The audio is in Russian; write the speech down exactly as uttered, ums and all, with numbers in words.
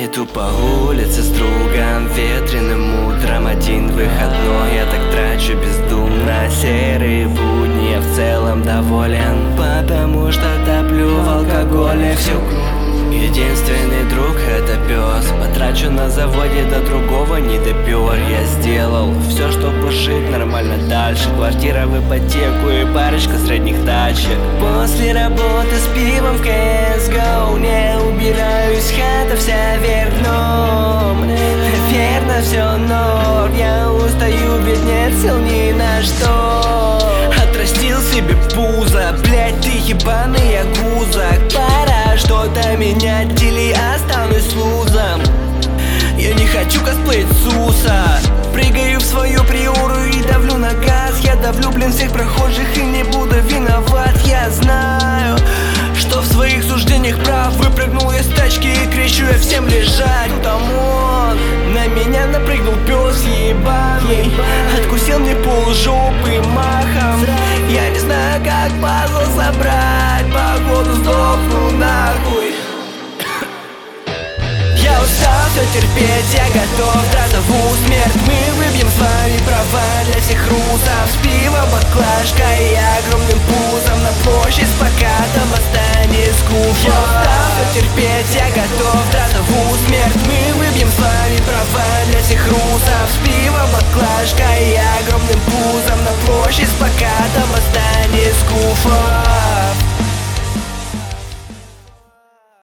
Иду по улице с другом ветреным утром. Один выходной, я так трачу бездумно. Серые будни, я в целом доволен, потому что топлю в алкоголе всю кровь. Единственный друг — это пес. Потрачу на заводе, до другого не допер. Я сделал все, чтобы жить нормально дальше. Квартира в ипотеку и парочка средних тачек. После работы с пивом в кей эс гоу не убираюсь, хата вся вверх дном. Наверно, все норм, я устаю, ведь нет сил ни на что. Отрастил себе пузо, блять, ты ебаный ягуза. Пора что-то менять или останусь лузом. Я не хочу косплеить Суса. Прыгаю в свою приору и давлю на газ. Я давлю, блин, всех прохожих и не буду виноват. Я знаю, что в своих суждениях прав. Выпрыгнул я с тачки и кричу я всем лежать. Там он, на меня напрыгнул пес ебаный. Откусил мне полжопы махом. Я не знаю, как пазл собрать, походу сдохну нахуй. Я устал все терпеть, я готов к тротову смерть. Мы выбьем с вами права для всех русов. С пива баклажкой и огромным пузом. На площадь с плакатом останется скуфа. Я устал все терпеть, я готов к тротову смерть. Мы выбьем с вами права для всех русов. С пива баклажкой и огромным пузом. На площадь с плакатом останется скуфа.